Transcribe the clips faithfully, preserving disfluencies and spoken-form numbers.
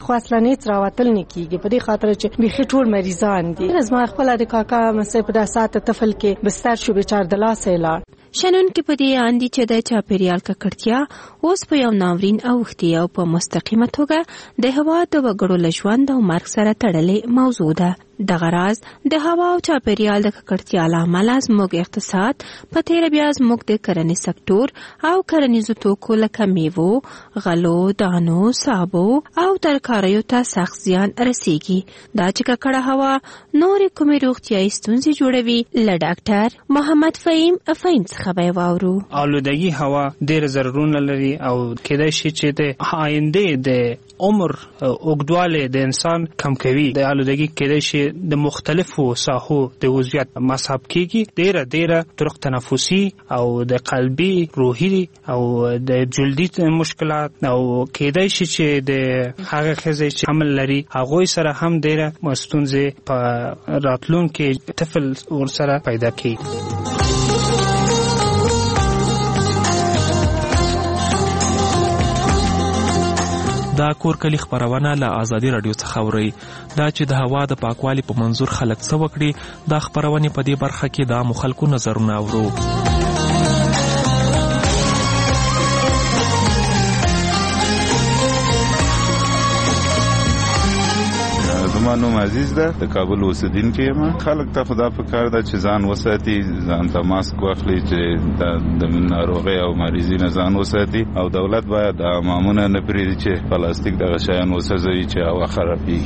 خو اصلا هیڅ راوتل نه کیږي په دې خاطر چې بيخي ټول مریضان دي. زما خپل د کاکا مسې په داسات طفل کې بستر شو بیچار د لاس اله شنن کې په دې اندي چې د چاپیریال ککړتیا اوس په یو ناورین اوختي او په مستقیمه توګه د هوا د وګړو لژوند او مرګ سره تړلې موضوع ده. دغه راز د هوا او چاپیریال د ککړتیا له امله زموږ اقتصاد په تیره بیا زموږ د کرنې سکتور او کرنیزو توکو لکه میوو، غلو، دانو، سابو او ترکاریو ته سخت زیان رسیږي. دا چې ککړه هوا نورې کومې روغتیایي ستونزې جوړوي له ډاکټر محمد فهیم فهیم څخه به وورو. آلودگی هوا ډېر ضررونه لري او کېدای شي چې د آینده د عمر اوږدوالی د انسان کم کوي. د آلودگی کېدای شي د مختلفو ساحو د عضویت مصاب کېږي. ډېره ډېره طرق تنفسي او د قلبي، روحي او د جلدي مشکلات او کېدای شي چې د هغه ښځې چې حمل لري هغوی سره هم ډېره ستونزې په راتلونکي طفل ورسره پیدا کېږي. دا کور کلی خبرونه له آزادي رادیو څخه اوري. دا چې د هوا د پاکوالي په منظور خلک څه وکړي دا خبرونه په دې برخه کې د عامو خلکو نظرونه اورو. زما نوم عزیز ده، د کابل اوسیدونکی یم. خلک ته خدا په کار ده چې ځان وساتي، ځان ته ماسک واخلي چې د ناروغۍ او مریضۍ نه ځان وساتي، او دولت باید د امامونه نه پرېږدي چې پلاستیک دغه شیان وسوځوي چې هوا خرابېږي.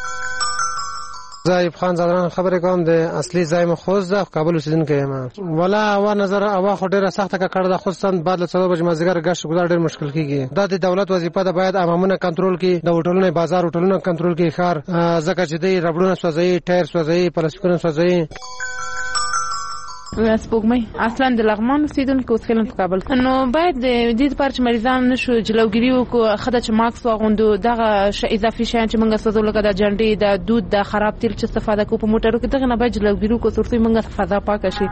زه ایوب خان زادران خبرې کوم، د اصلي ځای مې خوست ده، کابل اوسیدونکی یم. ولا هوا نظر هوا خو ډېره سخته ککړه ده، خصوصا بعد له څلور بجې مازدیګر ګشت ګزار ډېر مشکل کېږي. دا د دولت وظیفه ده، باید امامونه کنټرول کړي، د هوټلونو بازار هوټلونه کنټرول کړي ښار، ځکه چې دوی ربړونه سوځوي، ټایر سوځوي، پلاستیکونه سوځوي. سپوږمۍ اصلا د لغمان اوسیدونکو اوس خلک په کابل نو باید د دې لپاره چې مریضان نشو جلوګیری وکړو، خدای چې ماکس واغوندو، دغه اضافي شیان چې موږ سوځو لکه د جنډې، د دود، د خراب تیل چې استفاده کوو په موټرو کې، دغه نه باید جلوګیری وکړو ترڅو موږ فضا پاکه شي.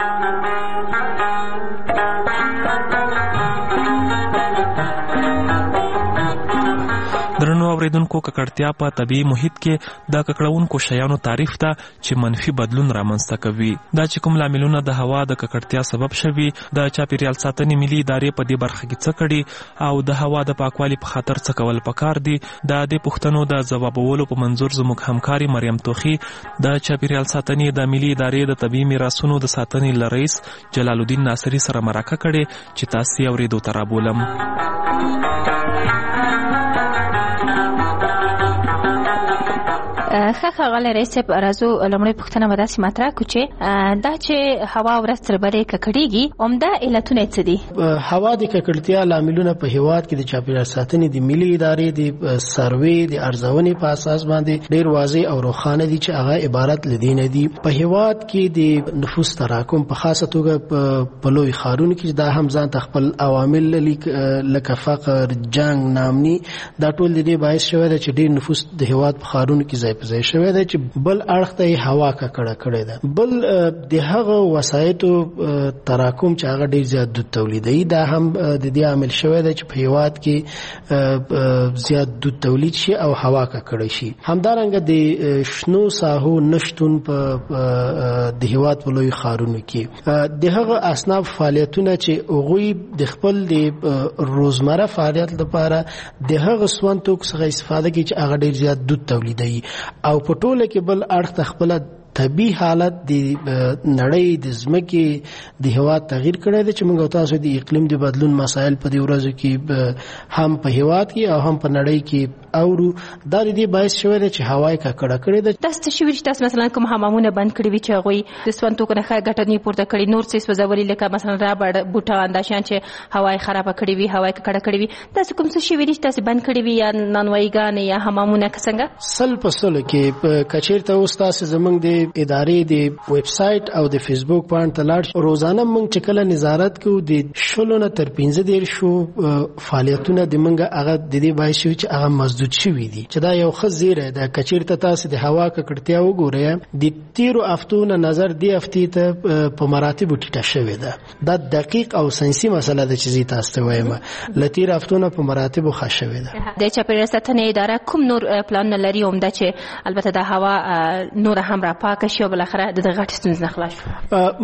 درنو اوریدونکو، ککړتیا په طبیعي محیط کې د ککړونکو شیانو تعریف ته چې منفي بدلون رامنځته کوي. دا چې کوم لاملونه د هوا د ککړتیا سبب شوي، د چاپیریال ساتنې ملي ادارې په دې برخه کې څه کړي او د هوا د پاکوالي په خاطر څه کول پکار دي، د دې پوښتنو د ځوابولو په منظور زموږ همکاري مریم توخي د چاپیریال ساتنې د ملي ادارې د طبیعي میراثونو د ساتنې له رئیس جلال الدین ناصري سره مرکه کړې چې تاسو یې اورېدو ته رابولم. ښه غل رئیس صاحب، راځو لومړی پوښتنه به داسې مطرح کړو چې دا چې هوا ورځ تر بلې ککړېږي عمده علتونه څه دي؟ هوا د ککړتیا لاملونه په هیواد کې د چاپیریال ساتنې د ملي ادارې د سروې د ارزونې په اساس باندې ډېر واضح او روښانه دي چې هغه عبارت لدی نه دي. په هیواد کې د نفوس تراکم په خاصه توګه په لوی ښارونو کې دا هم ځان ته خپل عوامل لکه فقر، جنگ، ناامني، دا ټول د دې باعث شوی دی چې ډېر نفوس د هیواد په ښارونو کې ځای ځای شوی دی چې بل اړخ ته هوا ککړه کړې ده. بل د هغه وسایطو تراکم چې هغه ډېر زیات دود تولیدوي، دا هم د دې عامل شوی دی چې په هیواد کې زیات دود تولید شي او هوا ککړه شي. همدارنګه د شنو ساحو نشتون په د هیواد په لوی ښارونو کې د هغه اصناف فعالیتونه چې هغوی د خپل د روزمره فعالیت لپاره د هغه سون توکو څخه استفاده کوي چې هغه ډېر زیات دود تولیدوي، او په ټوله کې بل اړخ ته خپل طبیعي حالت د نړۍ د ځمکې د هیواد تغییر کړی دی چې موږ تاسو د اقلیم د بدلون مسایل په دې ورځو کې هم په هیواد کې او هم په نړۍ کې اورو. دا د دې باعث شوی دی چې هوا یې ککړه کړې ده. تاسو څه شوي چې تاسو مثلا کوم حمامونه بند کړي وي چې هغوی د سون توکو نه ښه ګټه نه پورته کړي، نور څه سوځولي لکه مثلا رابړ، بوټان، دا شیان چې هوا یې خرابه کړې وي، هوا یې ککړه کړې وي، تاسو کوم څه شوي دي چې تاسو بند کړي وي یا نانوایګانې یا حمامونه که څنګه؟ سل په سلو کې کچېرته اوس تاسو زموږ د ادارې د ویب سایټ او د فیسبوک باندې تلاړ روزانه موږ چې کله نظارت کوو د شلو نه تر پنځه دېرشو فعالیتونه د موږ هغه د دې باعث شوي چې هغه مزدور محدود شوي دي چې دا یو ښه زیری ده. که چېرته تاسو د هوا ککړتیا وګورئ د تیرو هفتو نه نظر دې هفتې ته په مراتبو ټیټه شوې ده. دا دقیق او ساینسي مسله ده چې زه تاسو ته وایم له تیر هفتو نه په مراتبو ښه شوې ده. د چاپیریال ساتنې اداره کوم نور پلانونه لري عمده چې البته د هوا نور هم را پاکه شي او بالاخره د غټ ستونزې نه خلاص شو؟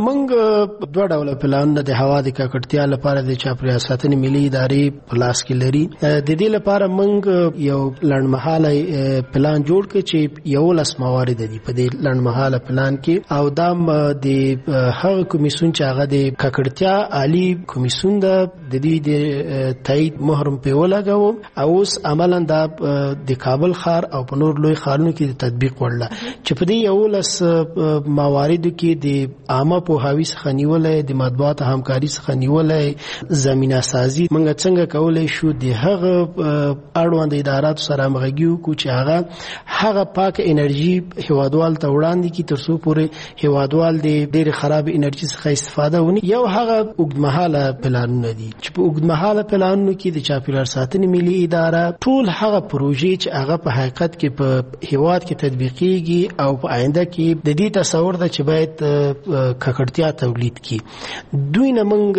موږ دوه ډوله پلانونه د هوا د ککړتیا لپاره د چاپیریال ساتنې ملي ادارې په لاس کې لري. د دې لپاره موږ یو لنډمهاله پلان جوړ کړ چې یولس موارد دي په دې لنډمهاله پلان کې، او دا د هغه کمیسیون چې هغه د ککړتیا عالی کمیسیون ده د دې د تایید مهر په ولګاو او اوس عملاً دا د کابل ښار او په نور لوی ښارونو کې د تطبیق وړله چې په دې یولس مواردو کې د عامه پوهاوي څخه نیولای، د مطبوعاتو همکاري څخه نیولای، زمینه سازي موږ څنګه کولای شو د هغه اړوند اداراتو سره همغږي وکړو چې هغه هغه پاک انرژي هیوادوال ته وړاندې کړي تر څو پورې هیوادوال د ډېرې خراب انرژي څخه استفاده ونی. یو هغه اوږدمهاله پلانونه دي چې په اوږدمهاله پلانونو کې د چاپیریال ساتنې ملي اداره ټول هغه پروژې چې هغه په حقیقت کې په هیواد کې تطبیقیږي او په آینده کې د دې تصور ده چې باید ککړتیا تولید کړي. دوی نه موږ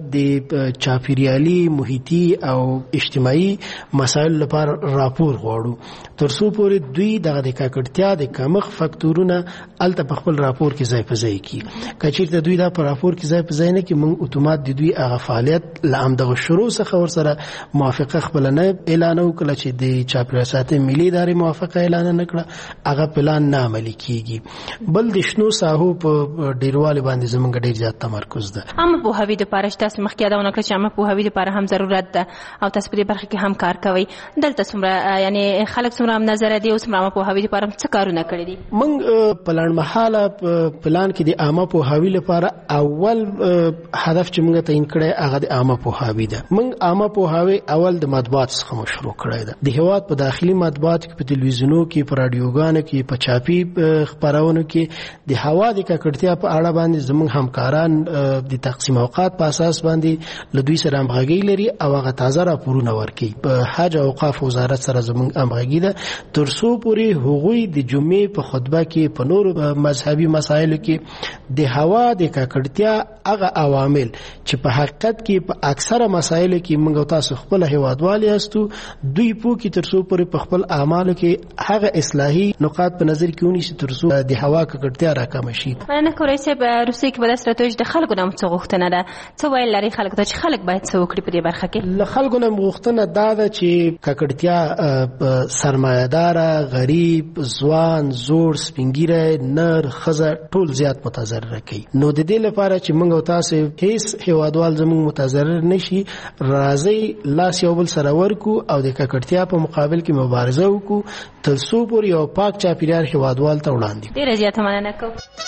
د چاپیریالي محیطي او اجتماعي مسایل لپاره راپور غواړو تر څو پورې دوی دغه د ککړتیا د کمښت فاکتورونه الته په خپل راپور کې ځای په ځای کړي. که چېرته دوی دا په راپور کې ځای په ځای نه کړي، موږ اتومات د دوی هغه فعالیت له همدغه شروع څخه ورسره موافقه خپله نه اعلان وکړه چې د چاپیریال ساتنې ملي ادارې موافقه اعلان نه کړه، هغه پلان نه عملي کېږي. بل د شنو ساحو په ډېروالي باندې زموږ ډېر زیات تمرکز ده. عامه پوهاوي دپاره چې تاسو مخکې یادونه وکړه چې عامه پوهاوي دپاره هم ضرورت ده او تاسو په دې برخه کې هم کار کوئ. دلته څومره یعنې خلک څومره هم نظره دي او څومره عامه پوهاوي دپاره څه کارونه کړي دي؟ موږ په لنډمهاله پلان کې د عامه پوهاوي لپاره اول هدف چې موږ تعیین کړی هغه د عامه پوهاوي ده. موږ عامه پوهاوي اول د مطبوعات څخه شروع کړی ده. د هیواد په داخلي مطبوعاتو کې، په تلویزیونو کې، په راډیوګانو کې، په چاپي خپرونو کې د هوا د ککړتیا په اړه باندې زموږ همکاران د تقسیم اوقات په اساس باندې له دوی سره همغږي لري او هغه تازه راپورونه ورکوي. په حج او اوقاف وزارت سره زموږ همغږي ده تر څو پورې هغوی د جمعې په خطبه کې په نورو مذهبي مسایلو کې د هوا د ککړتیا هغه عوامل چې په حقیقت کې په اکثره مسایلو کې موږ تاسو خپل هیوادوال یاستو دوی پوه کې تر څو پورې په خپل اعمالو کې هغه اصلاحي نقاط په نظر کې ونیسي تر څو د هوا ککړتیا راکمه شي. مننه کورای صاحب. روسیې کې به داسې راته وایي چې د خلکو نه څه غوښتنه ده، څه ویل لري خلکو ته چې خلک باید څه وکړي په دې برخه کې؟ له خلکو نه غوښتنه دا ده چې ککړتیا سرمایه‌داره، غریب، ځوان، زوړ، سپینګیری، نر، ښځه ټول زیات متضرره کوي. نو د دې لپاره چې موږ او تاسو هیڅ هیوادوال زموږ متضرر نشي، راځي لاس یو بل سره ورکو او د ککړتیا په مقابل کې مبارزه وکړو تر څو پورې یو پاک چاپیریال هیوادوال ته وړاندې. ډېره زیاته مننه کوم.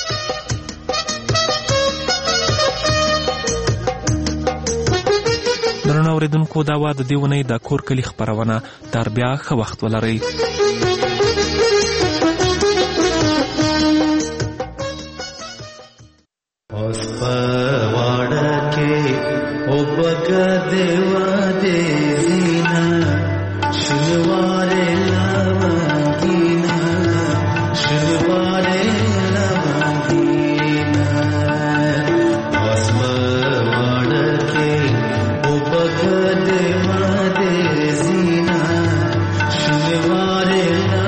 درنو اوریدونکو، دا وه د دې اونۍ د کور کلي خپرونه. تر بیا ښه وخت ولرئ. اوس په واړه کې وبګه دیوا دې زینا شنوارې لونګینا شنوارې لونګینا اوس په واړه کې وبګه دیوا دې زینا شنوارې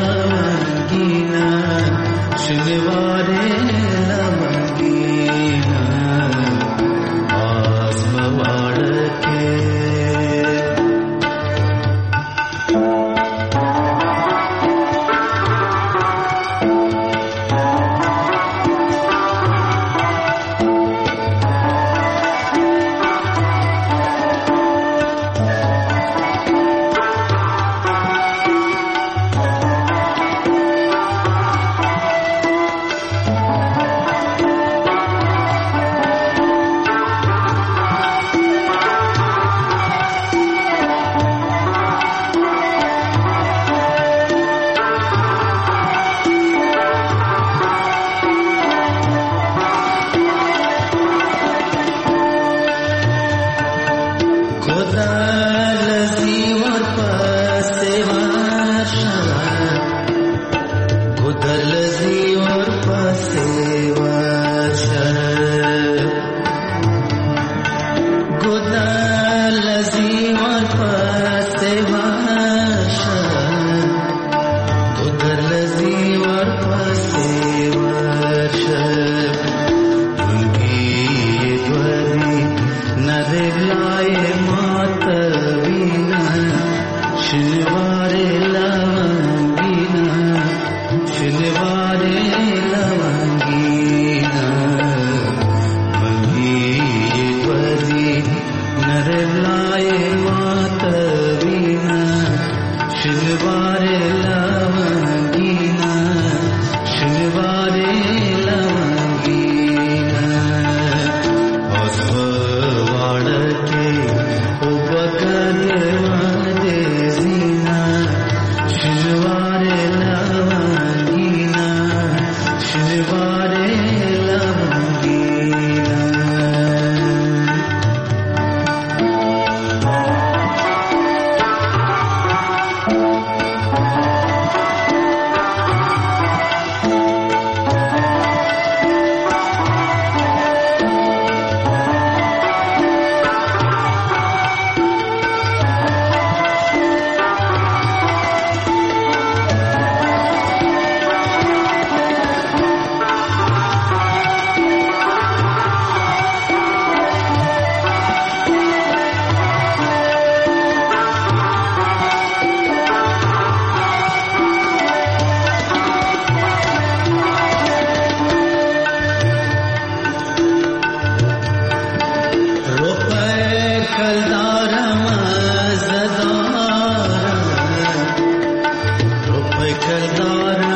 मच्छरदार